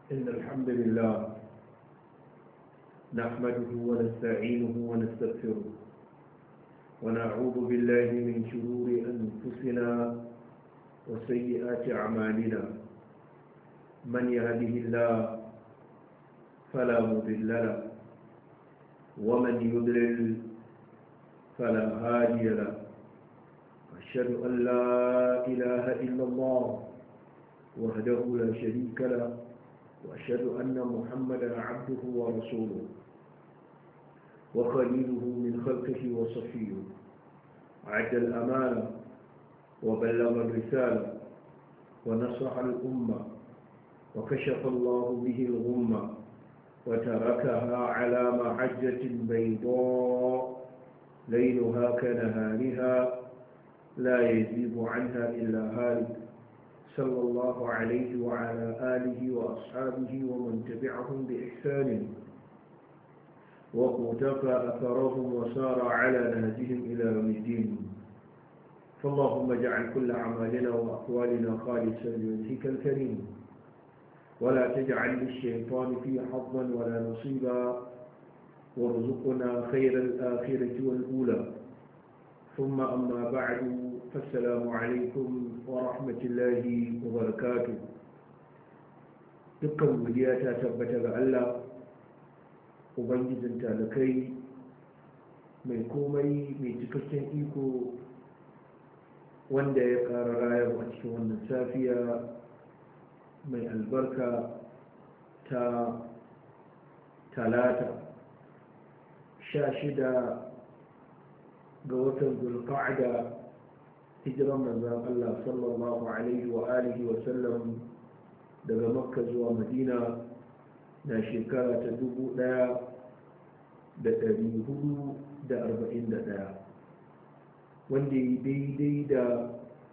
إن الحمد لله نحمده ونستعينه ونستغفره ونعوذ بالله من شرور أنفسنا وسيئات أعمالنا. من يهده الله فلا مضل له ومن يضلل فلا هادي له. أشهد أن لا إله إلا الله وحده لا شريك له وأشهد أن محمدا عبده ورسوله وخليله من خلقه وصفيه. عد الأمانة وبلغ الرسالة ونصح الأمة وكشف الله به الغمة وتركها على محجة بيضاء ليلها كنهارها لا يزيغ عنها إلا هالك، صلى الله عليه وعلى آله وأصحابه ومن تبعهم بإحسان وقتفى أثرهم وسار على نهجهم إلى يوم الدين. فاللهم اجعل كل أعمالنا وأقوالنا خالصا لوجهك الكريم ولا تجعل للشيطان فيه حظا ولا نصيبا، وارزقنا خير الآخرة والأولى. ثم أما بعد، فالسلام عليكم ورحمة الله وبركاته. dukkan godiya ta tabbata ga Allah ubangijin talakai mai komai mai cikakken iko wanda ya ƙara rayar a cikin wannan safiya mai albarka ta talata 16 ga watan zulqa'da hijiran manzon Allah sallallahu alaihi wa alihi wa sallam daga makka zuwa madina na shekara ta 1441 wanda yi daidai da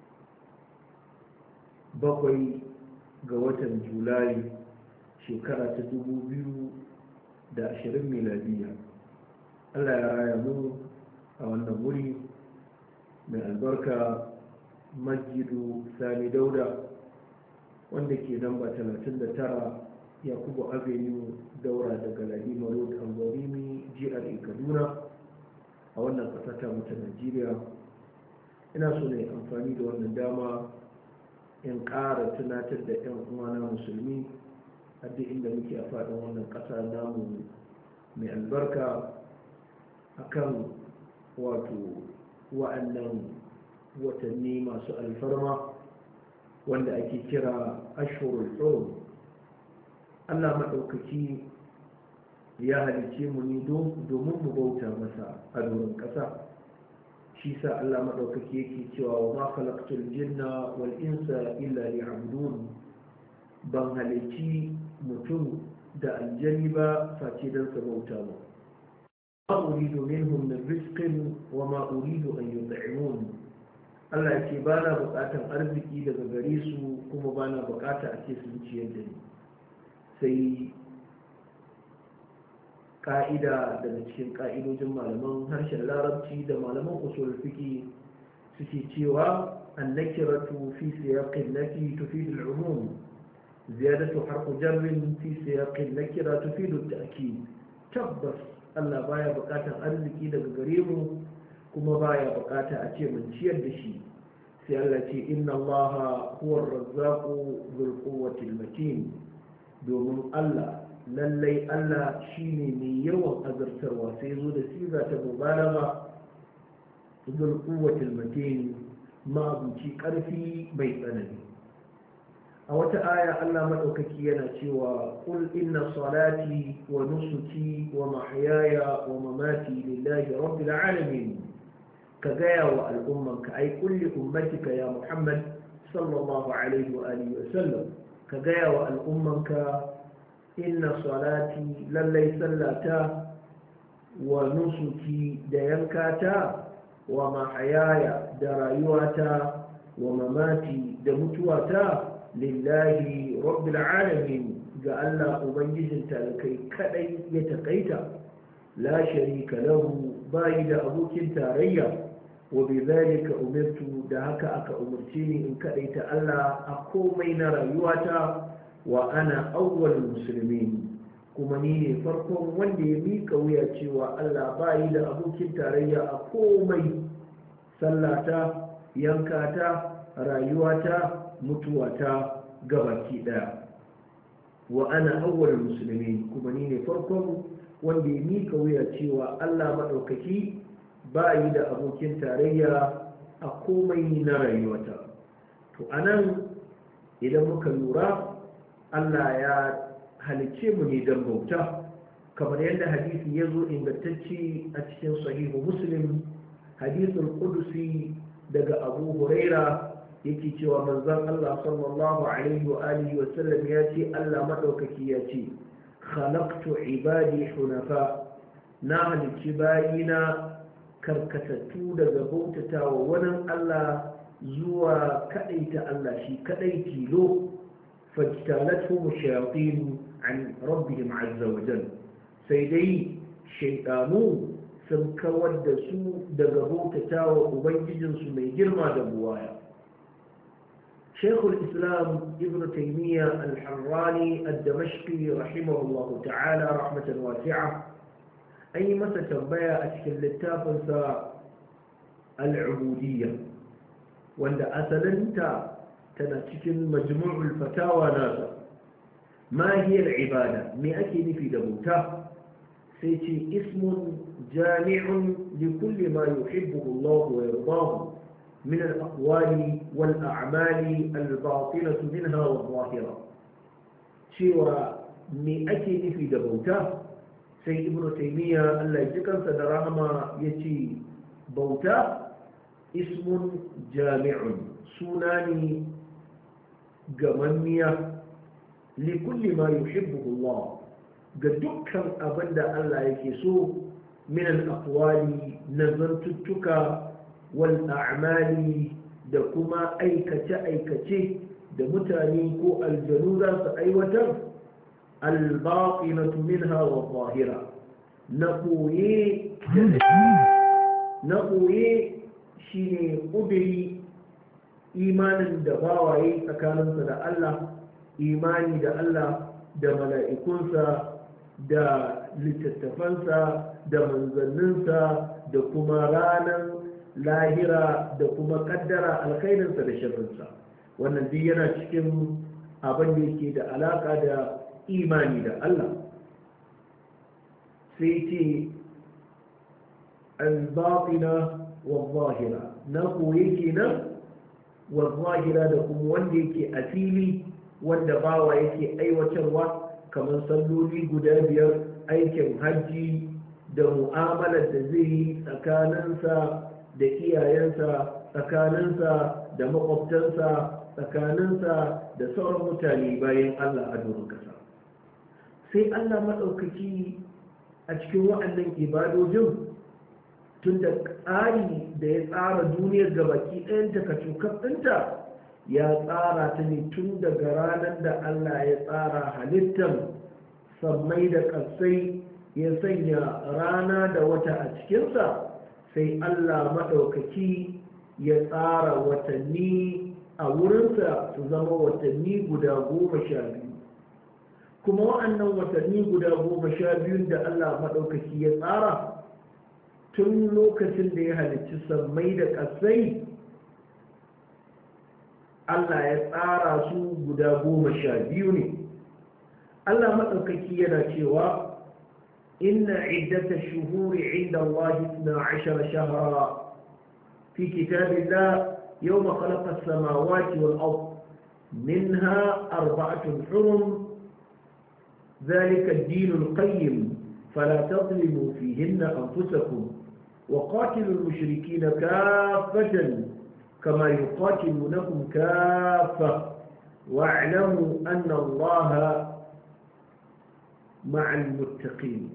7 ga watan julai shekara ta 2020 miladiya. Allah ya raya mu a wannan wuri mai albarka masjidu sani dauda wanda ke namba 39 yakubu avenue daura daga ladima road angwarimi jihar kaduna a wannan ƙasa ta mutu najeriya. ina so ne amfani da wannan dama in ƙara tunatar da 'yan uwana musulmi a duk inda muke a faɗin wannan ƙasa namu mai albarka akan wato wa'annan watanni masu alfarma wanda ake kira ashhurul hurum. Allah maɗaukaki ya halice mu ne domin mu bauta masa a doron ƙasa. shi sa Allah maɗaukaki yake cewa wa ma khalaqtul jinna wal insa illa liya'budun, ban halici mutum da aljani ba face don su bauta mu. ma uridu minhum min rizqin wa ma uridu an yut'imun. Allah ce ba na buƙatar arziki daga gare su kuma ba na buƙata a ce sun ciyar da ni. sai ƙa'ida daga cikin ƙa'idojin malaman harshen larabci da malaman usul fiqi suke cewa annakiratu fi siyaqin nafi tufidu al-umum, ziyadatu harfu jarrin fi siyaqin nakira tufidu at-ta'kid. tabbas Allah baya buƙatar arziki daga gare mu kuma baya bukata a ce mun ciyar da shi. sai Allah ce inna allaha huwa ar-razzaqu dhul quwwati al-matin, domin Allah lallai Allah shine mai yawan azartarwa. sai zo da siga ta mubalagha dhul quwwati al-matin, ma'abuci karfi bai tsanani. a wata aya Allah madaukaki yana cewa qul inna salati wa nusuki wa mahyaya wa mamati lillahi rabbil alamin. ka gaya wa al'ummanka ai kulli ummatika ya Muhammad sallallahu alaihi wa alihi wa sallam, ka gaya wa al'ummanka inna salati lallai sallata wa nusuki da yankata wa mahayaya da rayuwata wa mamati da mutuwata lillahi rabbil alamin, ga Allah ubangijin talakai kadai ya takaita. la sharika lahu, bayi da abokin tarayya. وبذلك أمرت دهك أك أمرتني إن كأيت الله أقومين رأيواتا wa ana awwalul muslimin kuma ni ne farkon wanda ya mika wuya cewa Allah bayi da abokin tarayya a komai, sallata, yankata, rayuwata, mutuwata gabaki daya. wa ana awwalul muslimin kuma ni ne farkon wanda ya mika wuya cewa Allah madaukaki bayi da abokin tarayya a komai na rayuwata. To anan idan muka lura, Allah ya halicce mu ne don bauta, kamar yadda hadisi ya zo ingantacce a cikin sahihu muslim, hadisul qudusi daga Abu Huraira yake cewa manzon Allah sallallahu alaihi wa alihi wa sallam ya ce Allah madaukaki ya ce khalaqtu ibadi hunafa, na halicci bayina karkatattu daga bautatawa wani Allah zuwa kadaita Allah shi kadai tilo. fajtalatuhum shayatin an rabbihim azza wa jalla, sai dai shaytanu sun kawar da su daga bautatawa ubangijinsu mai girma da buwaya. شيخ الإسلام ابن تيمية الحراني الدمشقي رحمه الله تعالى رحمة واسعة أي مسا تنبيا أشكل للتافنسا العبودية وأن أسلنت تنتشكل مجموع الفتاوى ناسا. ما هي العبادة؟ مئكين في دبوتا سيتي اسم جامع لكل ما يحبه الله ويرضاه من الأقوال والأعمال الباطنة منها والظاهرة. شوى مئكين في دبوتا سيد ابن تيمية الله يجكن سدرهما يتي بوتا اسم جامع سناني جمانية لكل ما يحبه الله قدوكا أبدا الله يكسو من الأقوال نزلتك والأعمال دكما أيكة دمتانيكو الجنودة أيوة الباطنة منها والظاهرة. نقوي شيني قدري imanin da bawaye tsakaninsa da Allah, imani da Allah da mala'ikunsa da littattafansa da manzanninsa da kuma ranar lahira da kuma kaddara alkhairinsa da sharrinsa. Wannan duk yana cikin abin da yake da alaka da imani da Allah. sai ce al-batina wal-zahira, na koye kenan wal-zahira da kuma wanda yake a fili wanda bawa yake aiwatarwa kamar salloli guda biyar, aikin hajji da mu'amalar da zai yi tsakaninsa da iyayensa, tsakaninsa da makwabtansa, tsakaninsa da sauran mutane bayan Allah a doron kasa. Sai Allah maɗaukaki a cikin waɗannan ibadojin tun da tsari da ya tsara duniyar gabaki ɗayanta kacukar ɗinta ya tsara ta ne tun daga ranar da Allah ya tsara halittar sammai da ƙasai, ya sanya rana da wata a cikinsa. Sai Allah maɗaukaki ya tsara watanni a wurinsa su zama watanni guda 12, kuma wa'annan watanni guda 12 da Allah maɗaukaki ya tsara tun lokacin da ya halicci sammai da ƙasai, Allah ya tsara su guda 12 ne. Allah maɗaukaki yana cewa إن عدة الشهور عند الله 12 شهرا في كتاب الله يوم خلق السماوات والأرض منها 4 حرم ذلك الدين القيم فلا تظلموا فيهن أنفسكم وقاتلوا المشركين كافة كما يقاتلونكم كافة واعلموا أن الله مع المتقين.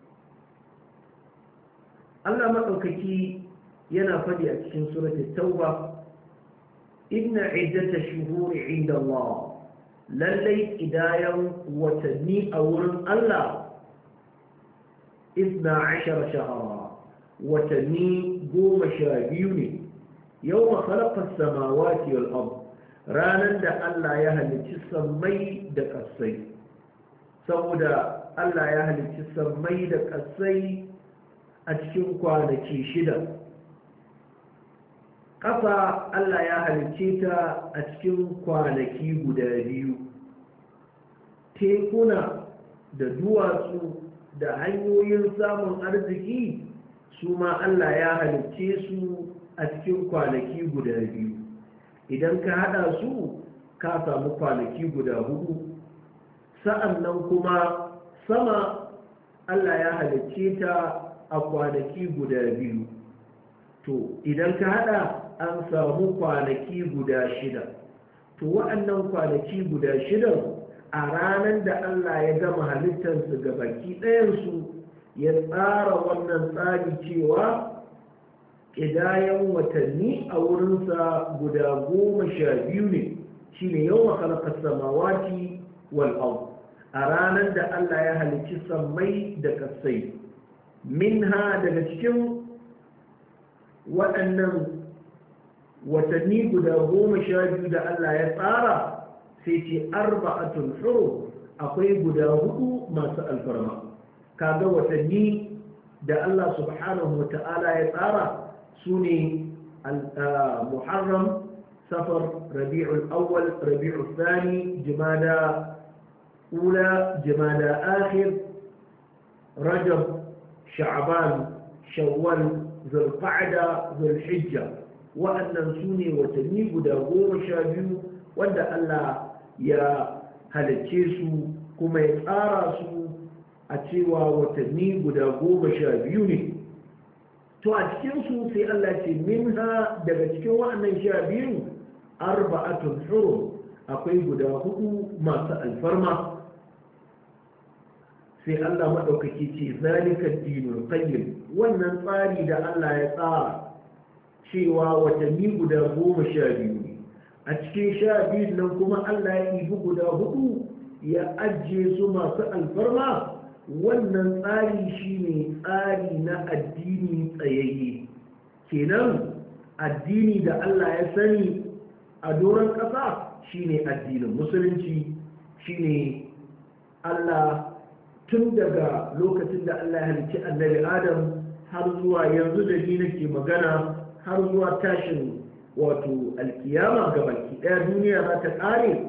Allah maɗaukaki yana faɗi a cikin suratul tauba, inna iddata shuhuri inda Allah, lallai idayan watanni a wurin Allah 12 shahara, watanni 12 ne. Yawma khalaqa as-samawati wal ard, ranar da Allah ya halicci sammai da ƙasai. Saboda Allah ya halicci sammai da ƙasai a cikin kwanaki 6, ƙasa Allah ya halicce ta a cikin kwanaki guda 2, tekuna da duwatsu da hanyoyin samun arziki su ma Allah ya halicce su a cikin kwanaki guda 2. Idan ka hada su ka samu kwanaki guda 4. sa'annan kuma sama Allah ya halicce ta a kwanaki guda 2. to idan ka hada an samu kwanaki guda 6. to wa'annan kwanaki guda 6 a ranar da Allah ya gama halittarsu ga baki ɗayansu ya tsara wannan tsari cewa ƙidayen watanni a wurinsa guda 12 ne, shi ne yau makalakar samawati wal'au, a ranar da Allah ya halicci sammai da kasai. Minha daga cikin waɗannan watanni guda 12 da Allah ya tsara sai ce arba'atun hurum, akwai guda 4 masu alfarma. Kaga watanni da Allah subhanahu wa ta'ala ya tsara su ne Muharram, Safar, Rabi'ul Awwal, Rabi'ul Thani, Jumada Ula, Jumada Akhir, Rajab, Sha'ban, Shawwal, Zulqa'da, Zulhijja. Wa'annan su ne watanni guda 12 wanda Allah ya halicce su kuma ya tsara su a cewa watanni guda 12 ne. To a cikinsu sai Allah ce minha daga cikin wa'annan 12 arba'atun hurum, akwai guda 4 masu alfarma. sai Allah maɗaukaki ce zalika dinul qayyim, wannan tsari da Allah ya tsara cewa watanni guda 12 ne, a cikin 12 nan kuma Allah ya ibi guda 4 ya ajiye su masu alfarma. Wannan tsari shine tsari na addini tsayayye. Kenan addini da Allah ya sani a doron ƙasa shine addinin musulunci. Shine Allah tun daga lokacin da Allah ya halicci annabi Adam har zuwa yanzu da ni nake magana, har zuwa tashin wato alkiyama ga baki ɗaya duniya za ta ƙare,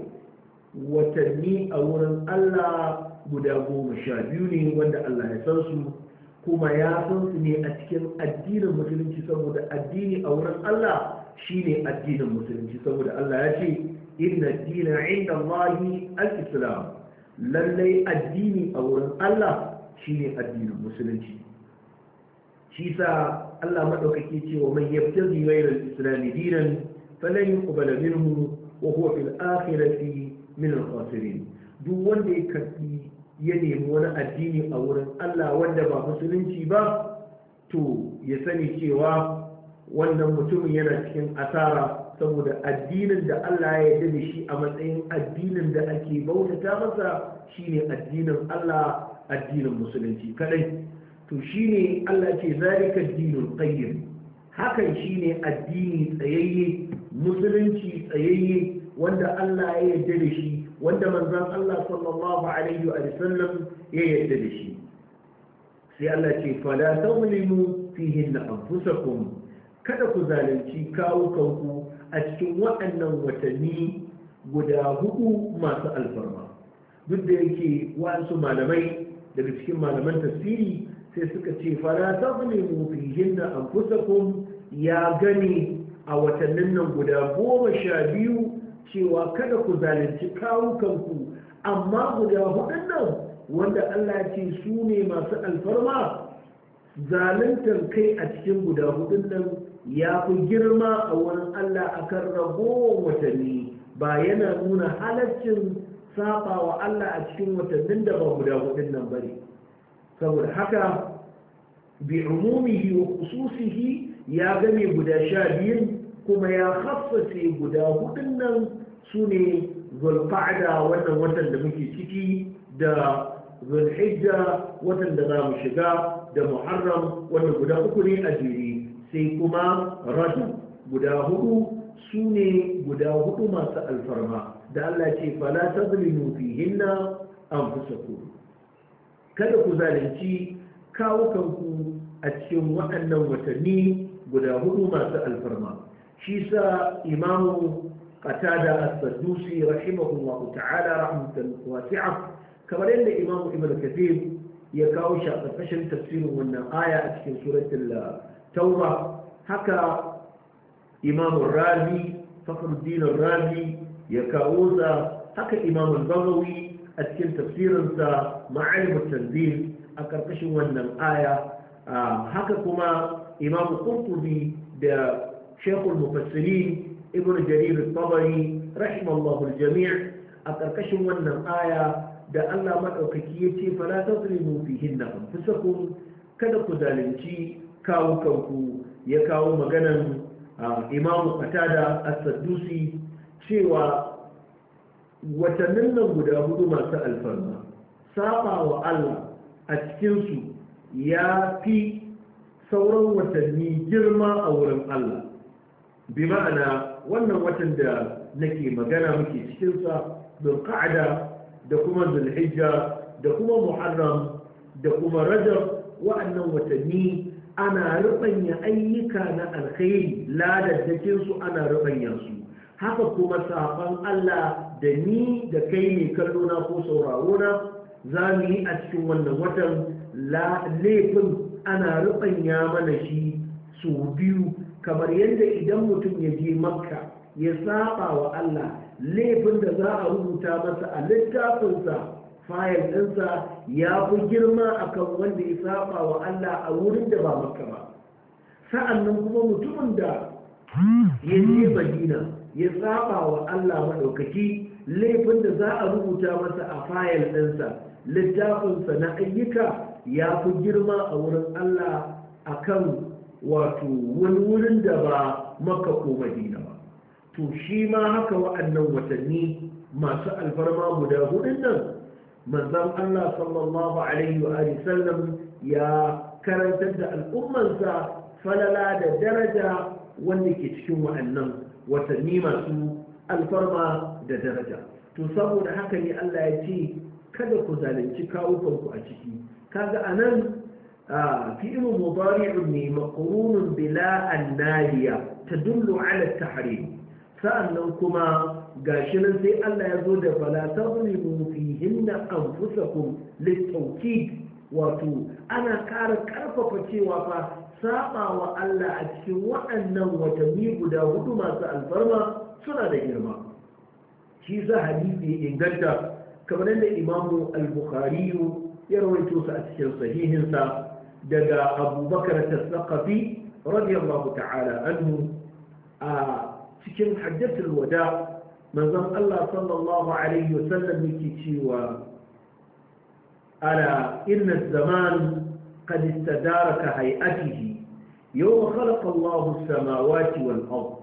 watanni a wurin Allah guda 12 ne wanda Allah ya san su, kuma ya san su ne a cikin addinin musulunci, saboda addini a wurin Allah shine addinin musulunci, saboda Allah ya ce inna dina inda Allahi al-islam, lallai addini a wurin Allah shine addinin musulunci. shi sa Allah madaukake cewa man yabtazi ghayra al-islam dinan falan yuqbala minhu wa huwa fil akhirati min al-khasirin. duk wanda ya karbi ya nemi wani addini a wurin Allah wanda ba musulunci ba, to ya sani cewa wannan mutumin yana cikin asara, saboda addinin da Allah ya yarda da shi a matsayin addinin da ake bautata masa shine addinin Allah, addinin musulunci kadai. to shine Allah ce zalika dinul qayyim, hakan shine addini tsayayye, musulunci tsayayye wanda Allah ya yarda da shi, wanda manzon Allah sallallahu alaihi wa sallam ya yarda da shi. sai Allah ce fala tawlimu fihinna anfusakum, kada ku zalunci kawukanku a cikin waɗannan watanni guda 4 masu alfarma. duk da yake wasu malamai daga cikin malaman tafsiri sai suka ce fala tawlimu fihinna anfusakum ya gani a watannin nan guda 12 cewa kada ku zalunci kawukanku, amma guda 4 nan wanda Allah ce su ne masu alfarma, zaluntar kai a cikin guda 4 nan ya fi girma a wurin Allah akan ragowar watanni. Ba yana nuna halaccin saba wa Allah a cikin watannin da ba guda 4 nan bane. saboda haka bi umumihi wa khususihi ya game guda 12 kuma ya khassace guda 4 nan su ne zulqa'da, wannan watan da muke ciki, da zulhijja watan da za mu shiga, da muharram wanda guda 3 ne a jere, sai kuma rajab guda 4 su ne guda hudu masu alfarma da Allah ce fala tazlimu fihinna anfusakum, kada ku zalunci kawukanku a cikin waɗannan watanni guda hudu masu alfarma. shi sa imamu qatada as-saddusi rahimahullahu ta'ala rahmatan wasi'a, kamar yadda imamu ibn kathir ya kawo shi a ƙarƙashin tafsirin wannan aya a cikin suratul tauba, haka imamu razi fakhruddin razi ya kawo sa, haka imamu bagawi a cikin tafsirinsa ma'alim at-tanzil a ƙarƙashin wannan aya, haka kuma imamu qurtubi da shaykhul mufassirin ibn jarir at-tabari rahimallahu al-jami' a ƙarƙashin wannan aya da Allah maɗaukaki ya ce fala tazlimu fihinna anfusakum, kada ku zalunci kawukanku. Ya kawo maganan imamu qatada as-saddusi cewa watannin nan guda hudu masu alfarma saba wa Allah a cikinsu ya fi sauran watanni girma a wurin Allah. bi ma'ana wannan watan da nake magana muke cikinsa zulqa'da da kuma zulhijja da kuma muharram da kuma rajab, wa'annan watanni ana rubanya ayyuka na alkhairi, ladaddakin su ana rubanya su. haka kuma saban Allah da ni da kai ne kallo na ko sauraro na za mu yi a cikin wannan watan, laifin ana rubanya mana shi su biyu, kamar yadda idan mutum ya je makka ya saba wa Allah, laifin da za a rubuta masa a littafinsa fayil ɗinsa ya fi girma akan wanda ya saba wa Allah a wurin da ba makka ba. sa'annan kuma mutumin da ya je madina ya saba wa Allah maɗaukaki, laifin da za a rubuta masa a fayil ɗinsa littafinsa na ayyuka ya fi girma a wurin Allah akan wato wani wurin da ba makka ko madina ba. to shi ma haka wa'annan watanni masu alfarma guda hudun nan manzon Allah sallallahu alaihi wa sallam ya karantar da al'ummansa falala da daraja wanda ke cikin wa'annan watanni masu alfarma da daraja. to saboda haka ne Allah ya ce kada ku zalunci kawukanku a ciki. kaga anan fi'il mudari'un ne maqrunun bila an-nadiya tadullu ala at-tahrim. sa'annan kuma gashi nan sai Allah ya zo da fala tazlimu fihinna anfusakum litawkid, wato ana ƙara ƙarfafa cewa fa saba wa Allah a cikin waɗannan watanni guda hudu masu alfarma suna da girma. shi za hadisi inganta kamar yadda imamu al-bukhari ya rawaito su a cikin sahihinsa daga abubakar tas-saqafi radiyallahu ta'ala anhu a cikin hajjatul wada manzon Allah sallallahu alaihi wasallam yake cewa ala inna az-zaman qad istadara ka hay'atihi yawma khalaqa Allahu as-samawati wal-ard.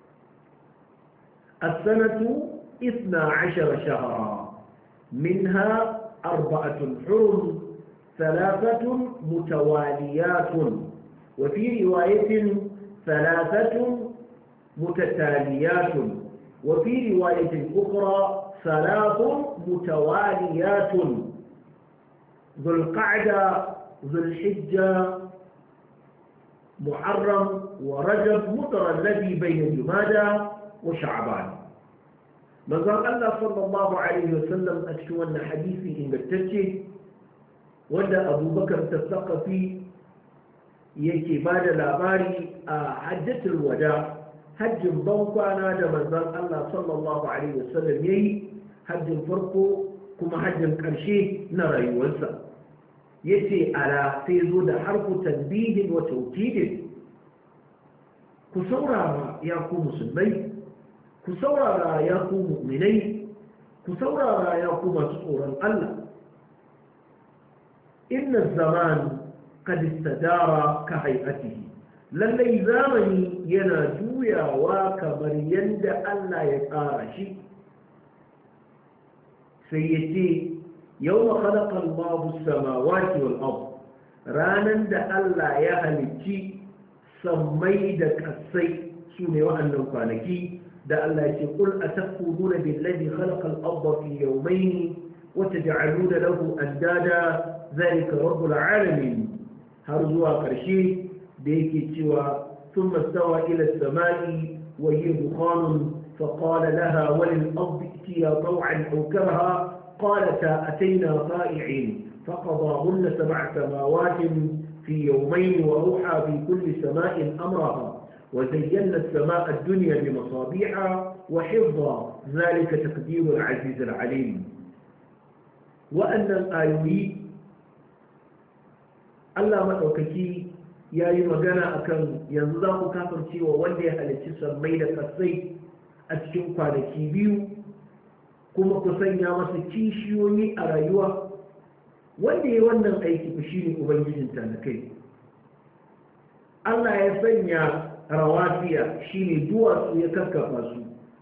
as-sanatu 12 shahra minha 4 hurum 3 متواليات وفي رواية 3 متتاليات وفي رواية أخرى 3 متواليات ذو القعدة ذو الحجة محرم ورجب مطر الذي بين جمادى وشعبان. manzon Allah sallallahu alaihi wasallam a cikin wannan hadisi ingantacce wanda abubakar tas-saqafi yake ba da labari a hajjatul wada, hajjin ban kwana da manzon Allah sallallahu alaihi wasallam yayi, hajjin farko kuma hajjin karshe na rayuwarsa. yace ala sai zo da harfu tanbihin wa tawkidin, ku saurara ya ku musulmai, ku saurara ya ku mu'minai, ku saurara ya ku masu tsoron Allah. inna zaman qad istadara ka hay'atihi, lallai zamani yana juyawa kamar yadda Allah ya tsara shi. sai yace yawma khalaqa Allahu as-samawati wal ard, ranan da Allah ya halicci sammai da kasai سوني وأن كوانكي دا الله يقول أتكفرون بالذي خلق الأرض في يومين وتجعلون له أندادا ذلك رب العالمين هرزوا قرشي ديكي سوى ثم استوى إلى السماء وهي دخان فقال لها وللأرض ائتيا طوعا أو كرها قالتا أتينا طائعين فقضاهن 7 سماوات في يومين وأوحى في كل سماء أمرها وزينا السماء الدنيا بمصابيح وحفظا ذلك تقدير العزيز العليم. وأن الآيوي الله مدوكي ya yi magana akan yanzu za ku kafircewa wanda ya halicci sammai da kasai a cikin kwanaki biyu kuma ku sanya masa kishiyoyi a rayuwa. Wanda ya wannan aiki ku shine ubangijin talakai. Allah ya sanya rawasiya shine duwatsu ya kakkafa su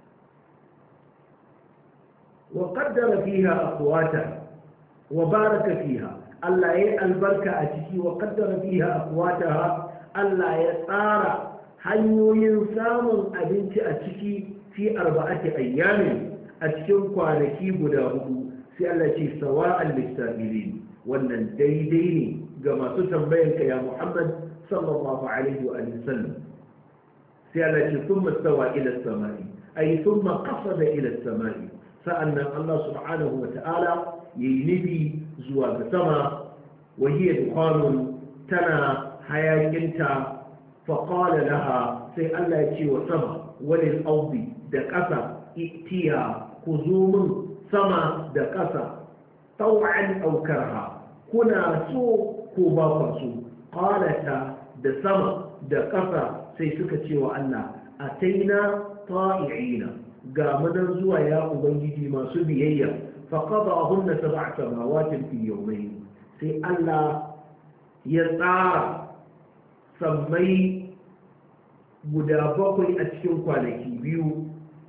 wa qaddara fiha aqwata wa baraka fiha. Allah ya yi albarka a ciki wa qaddara fiha aqwataha. Allah ya tsara hanyoyin samun abinci a ciki fi 4 ayyamin a cikin kwanaki guda 4. sai Allah ce sawa'al lissabilin. wannan daidai ne ga masu tambayar ka ya Muhammad sallallahu alaihi wa sallam. sai Allah ce thumma stawa ila as-sama'i ay thumma qasada ila as-sama'i. sa'annan Allah subhanahu wa ta'ala yayi nufi zuwa ga sama wa hiya dukhanun tana hayakinta fa qala laha sai Allah ya ce wa sama walil ardi da ƙasa itiya ku zo min sama da ƙasa taw'an aw karha kuna so ko ba ku so. qalata da sama da ƙasa sai suka ce wa Allah ataina ta'i'ina ga madan zuwa ya ubangiji masu biyayya fa qadahunna 7 samawatin fi yawmayn. sai Allah ya tsara sammai guda 7 a cikin kwanaki biyu.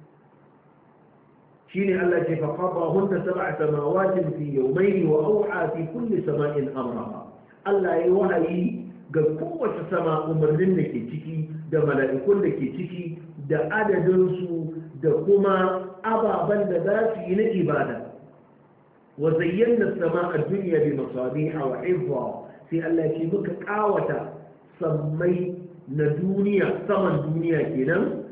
shine Allah ce fa qadahunna 7 samawatin fi yawmayn wa awha fi kulli sama'in amraha. Allah ya wahayi ga kowace sama umarnin da ke ciki da mala'ikun da ke ciki da adadinsu da kuma ababen da za su yi na ibada. wa zayyana sama a duniya bi masabiha wa hifza. sai Allah ce muka kawata sammai na duniya saman duniya kenan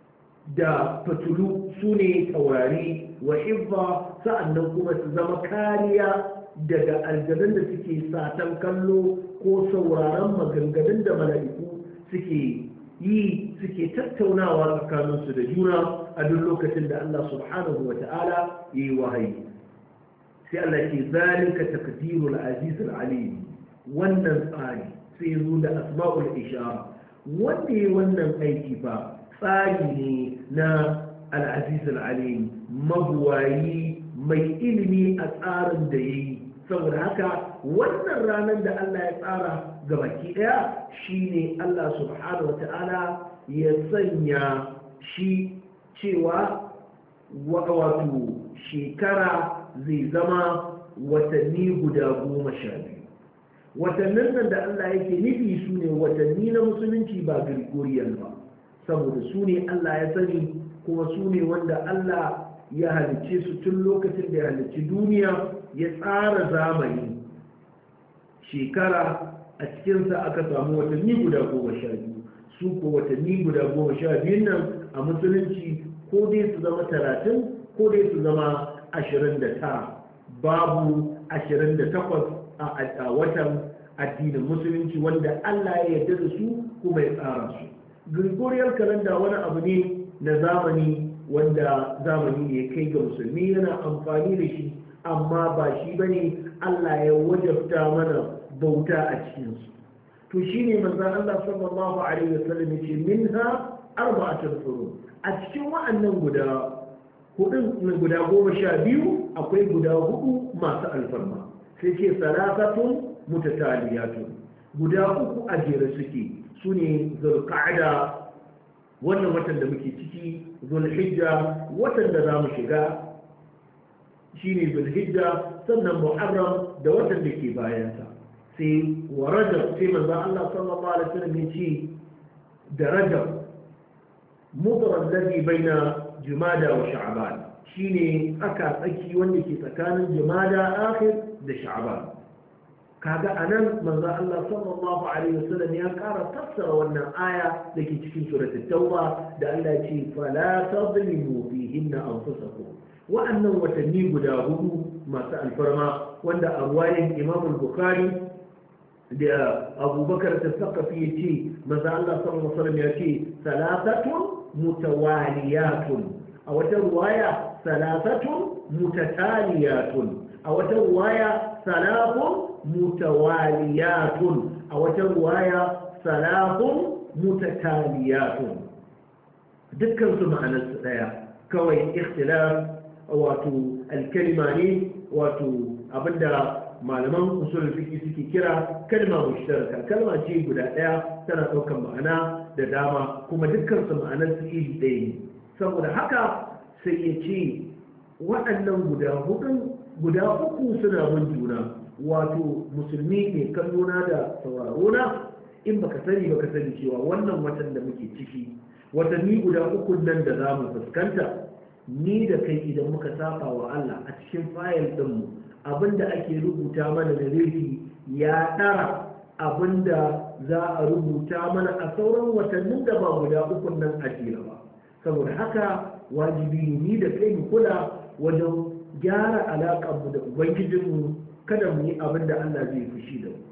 da fitulu su ne taurari wa hifza sa'annan kuma su zama kariya daga aljanun da suke satan kallo ko sauraron maganganun da mala'iku suke yi suke tattaunawa tsakaninsu da juna a duk lokacin da Allah subhanahu wa ta'ala ya yi wahayi. sai Allah ke zalika taqdirul aziz alim. wannan tsari sai zo da asma'ul ishara. wanda ya wannan aiki fa tsari ne na al-aziz alim, mabuwayi mai ilimi a tsarin da yayi. saboda haka wannan ranar da Allah ya tsara ga baki daya shine Allah subhanahu wata'ala ya sanya shi cewa wato shekara zai zama watanni guda 12. watannin nan da Allah yake nufi su ne watanni na musulunci ba Gregorian ba, saboda su ne Allah ya sani kuma su ne wanda Allah ya halicce su tun lokacin da ya halicci duniya ya tsara zamani. shekara a cikinsa aka samu watanni guda 12. su ko watanni guda 12 nan a musulunci ko dai su zama 30 ko dai su zama 29. babu 28 a watan addinin musulunci wanda Allah ya yarda da su kuma ya tsara su. Gregorian calendar wani abu ne na zamani wanda zamani ne kai ga musulmi yana amfani da shi, amma ba shi bane Allah ya wajabta mana bauta a cikinsu. to shine manzon Allah sallallahu alaihi wasallam yace minha arba'atul hurum. a cikin wa'annan guda 12 akwai guda 4 masu alfarma. sai ce salatatun mutataliyatun, guda 3 a jere suke, sune zulqa'da wannan watan da muke ciki, zulhijja watan da zamu shiga shine zulhijja, sannan muharram da watan da ke bayansa, sai wa rajab. sai manzo Allah sallallahu alaihi wasallam ya ce da rajab mudar alladhi baina jumada wa sha'ban shine aka tsaki wanda ke tsakanin jumada akhir da sha'ban. kaga anan manzo Allah sallallahu alaihi wasallam ya ƙara fassara wannan aya da ke cikin suratul tauba da Allah ya ce fala tadlimu fihinna anfusakum. wa'annan watanni guda hudu masu alfarma wanda a ruwayin Imam al-Bukhari da Abubakar as-Saqafi ya ce manzo Allah sallallahu alaihi wasallam ya ce salatatun mutawaliyatun, a wata ruwaya salatatun mutataliyatun, a wata ruwaya salafun mutawaliyatun, a wata ruwaya salafun mutataliyatun. dukkan su ma'anarsu daya, kawai ikhtilaf wato alkalima ne, wato abinda malaman usul fiqh suke kira kalma mushtaraka. kalma ce guda daya tana daukar ma'ana da dama, kuma dukkan su ma'anar su iri ɗaya ne. saboda haka sai ya ce waɗannan guda uku suna bin juna, wato musulmi ne kallona da saurarona, in baka sani cewa wannan watan da muke ciki, watanni guda uku nan da za mu fuskanta, ni da kai idan muka saba wa Allah a cikin fayil ɗinmu abinda ake rubuta mana da laifi ya ɗara abinda za a rubuta mana a sauran watannin da ba guda uku nan a jera ba. saboda haka wajibi ni da kai mu kula wajen gyara alaƙarmu da ubangijinmu, kada mu yi abin da Allah zai fushi da mu.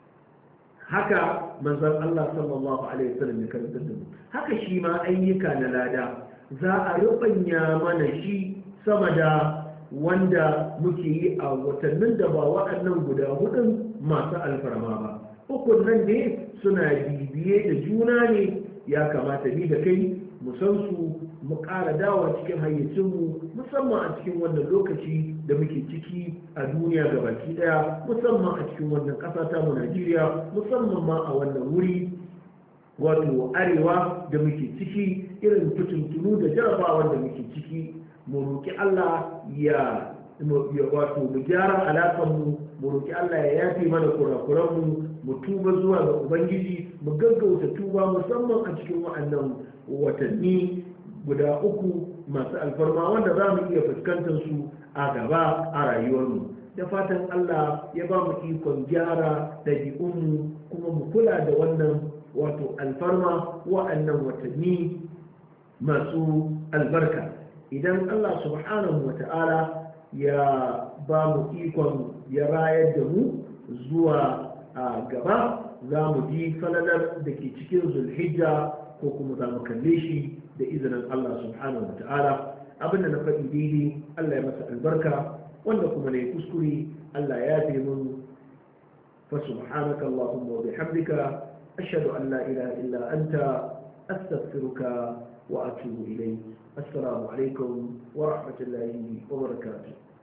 haka manzon Allah sallallahu alaihi wasallam ya karanta da mu. haka shi ma ayyuka na lada za a rubanya mana shi sama da wanda muke yi a watannin da ba waɗannan guda hudun masu alfarma ba. ukun nan ne suna bibiye da juna ne, ya kamata ni da kai mu san su, mu ƙara dawa cikin hayyacinmu, musamman a cikin wannan lokaci da muke ciki a duniya gabaki ɗaya, musamman a cikin wannan ƙasa ta mu Najeriya, musamman ma a wannan wuri wato arewa da muke ciki, irin fitintunu da jarabawa da muke ciki. mu roki Allah ya wato mu gyara alaƙarmu, mu roki Allah ya yafe mana kurakuranmu, mu tuba zuwa ga Ubangiji, mu gaggauta tuba musamman a cikin wa'annan watanni guda uku masu alfarma wanda za mu iya fuskantar su a gaba a rayuwarmu. da fatan Allah ya ba mu ikon gyara ɗabi'unmu, kuma mu kula da wannan wato alfarma wa'annan watanni masu albarka. idan Allah subhanahu wa ta'ala ya ba mu ikon ya rayar da mu zuwa a gaba, za mu ji falalar da ke cikin zulhijja, ko kuma za mu kalle shi da izinin Allah subhanahu wa ta'ala. abinda na faɗi daidai Allah ya masa albarka, wanda kuma na yi kuskure Allah ya fi mun. fa subhanaka Allahumma wa bihamdika ashhadu an la ilaha illa anta astaghfiruka wa atubu ilayk. assalamu alaikum wa rahmatullahi wa barakatuh.